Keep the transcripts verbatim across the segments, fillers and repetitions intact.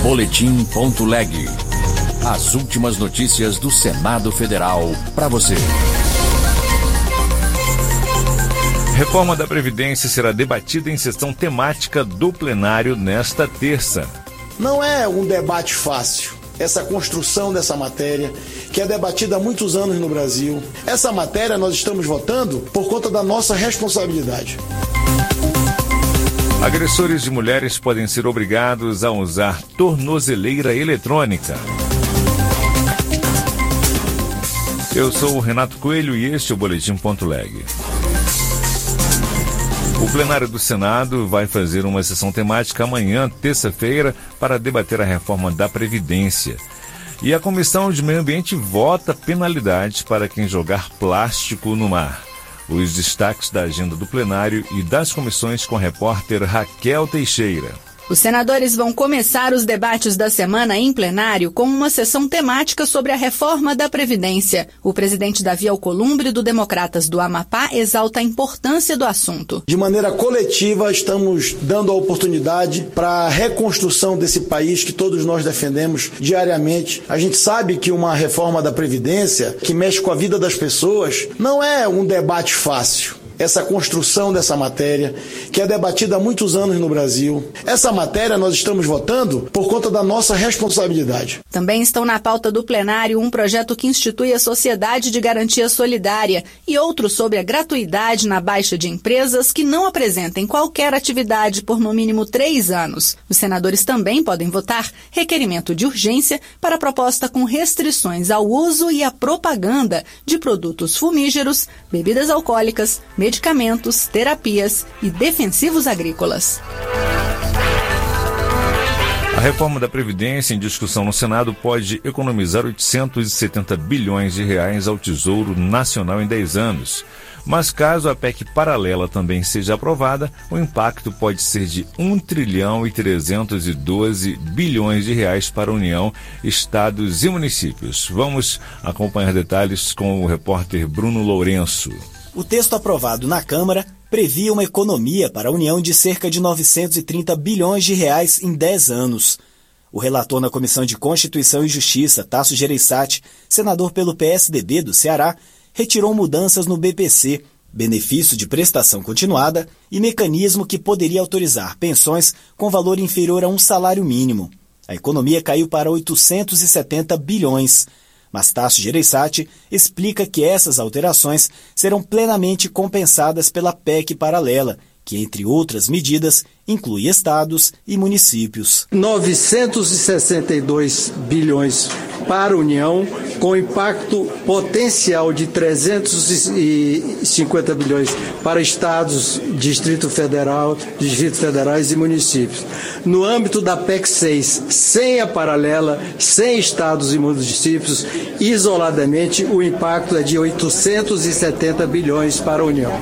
Boletim.leg. As últimas notícias do Senado Federal para você. Reforma da Previdência será debatida em sessão temática do plenário nesta terça. Não é um debate fácil. Essa construção dessa matéria, que é debatida há muitos anos no Brasil. Essa matéria nós estamos votando por conta da nossa responsabilidade. Agressores de mulheres podem ser obrigados a usar tornozeleira eletrônica. Eu sou o Renato Coelho e este é o Boletim.leg. O plenário do Senado vai fazer uma sessão temática amanhã, terça-feira, para debater a reforma da Previdência. E a Comissão de Meio Ambiente vota penalidades para quem jogar plástico no mar. Os destaques da agenda do plenário e das comissões com a repórter Raquel Teixeira. Os senadores vão começar os debates da semana em plenário com uma sessão temática sobre a reforma da Previdência. O presidente Davi Alcolumbre, do Democratas do Amapá, exalta a importância do assunto. De maneira coletiva, estamos dando a oportunidade para a reconstrução desse país que todos nós defendemos diariamente. A gente sabe que uma reforma da Previdência, que mexe com a vida das pessoas, não é um debate fácil. Essa construção dessa matéria, que é debatida há muitos anos no Brasil. Essa matéria nós estamos votando por conta da nossa responsabilidade. Também estão na pauta do plenário um projeto que institui a Sociedade de Garantia Solidária e outro sobre a gratuidade na baixa de empresas que não apresentem qualquer atividade por no mínimo três anos. Os senadores também podem votar requerimento de urgência para a proposta com restrições ao uso e à propaganda de produtos fumígeros, bebidas alcoólicas, medicamentos, terapias e defensivos agrícolas. A reforma da Previdência em discussão no Senado pode economizar oitocentos e setenta bilhões de reais ao Tesouro Nacional em dez anos. Mas caso a P E C paralela também seja aprovada, o impacto pode ser de um trilhão e trezentos e doze bilhões de reais para a União, estados e municípios. Vamos acompanhar detalhes com o repórter Bruno Lourenço. O texto aprovado na Câmara previa uma economia para a União de cerca de novecentos e trinta bilhões de reais em dez anos. O relator na Comissão de Constituição e Justiça, Tasso Gereissati, senador pelo P S D B do Ceará, retirou mudanças no B P C, benefício de prestação continuada, e mecanismo que poderia autorizar pensões com valor inferior a um salário mínimo. A economia caiu para oitocentos e setenta bilhões. Mas Tasso Gereissati explica que essas alterações serão plenamente compensadas pela P E C paralela, que, entre outras medidas, inclui estados e municípios. novecentos e sessenta e dois bilhões para a União, com impacto potencial de trezentos e cinquenta bilhões para estados, Distrito Federal, Distritos Federais e municípios. No âmbito da P E C seis, sem a paralela, sem estados e municípios, isoladamente, o impacto é de oitocentos e setenta bilhões para a União.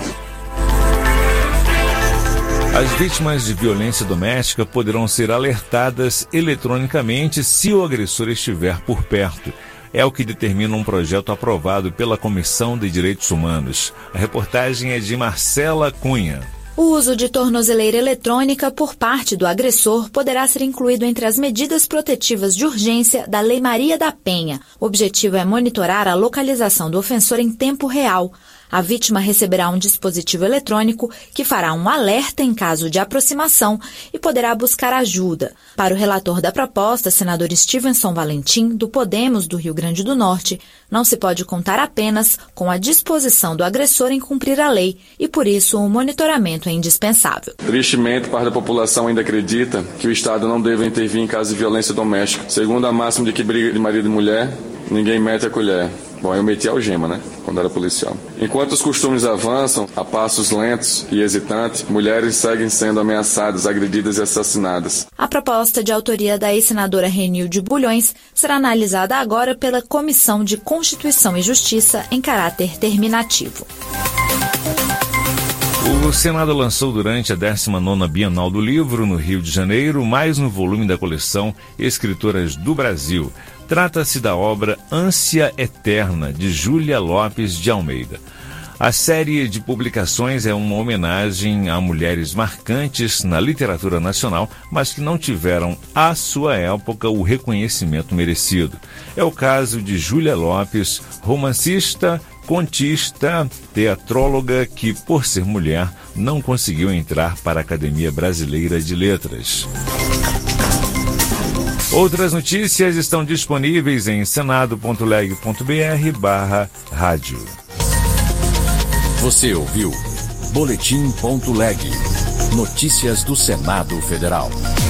As vítimas de violência doméstica poderão ser alertadas eletronicamente se o agressor estiver por perto. É o que determina um projeto aprovado pela Comissão de Direitos Humanos. A reportagem é de Marcela Cunha. O uso de tornozeleira eletrônica por parte do agressor poderá ser incluído entre as medidas protetivas de urgência da Lei Maria da Penha. O objetivo é monitorar a localização do ofensor em tempo real. A vítima receberá um dispositivo eletrônico que fará um alerta em caso de aproximação e poderá buscar ajuda. Para o relator da proposta, senador Stevenson Valentim, do Podemos do Rio Grande do Norte, não se pode contar apenas com a disposição do agressor em cumprir a lei e, por isso, o monitoramento é indispensável. Tristemente, parte da população ainda acredita que o Estado não deve intervir em caso de violência doméstica. Segundo a máxima de que briga de marido e mulher, ninguém mete a colher. Bom, eu meti a algema, né? Quando era policial. Enquanto os costumes avançam, a passos lentos e hesitantes, mulheres seguem sendo ameaçadas, agredidas e assassinadas. A proposta de autoria da ex-senadora Renilde Bulhões será analisada agora pela Comissão de Constituição e Justiça em caráter terminativo. O Senado lançou durante a décima nona Bienal do Livro, no Rio de Janeiro, mais um volume da coleção Escritoras do Brasil. Trata-se da obra Ânsia Eterna, de Júlia Lopes de Almeida. A série de publicações é uma homenagem a mulheres marcantes na literatura nacional, mas que não tiveram, à sua época, o reconhecimento merecido. É o caso de Júlia Lopes, romancista, contista, teatróloga que, por ser mulher, não conseguiu entrar para a Academia Brasileira de Letras. Outras notícias estão disponíveis em senado ponto leg ponto br barra rádio. Você ouviu Boletim.leg. Notícias do Senado Federal.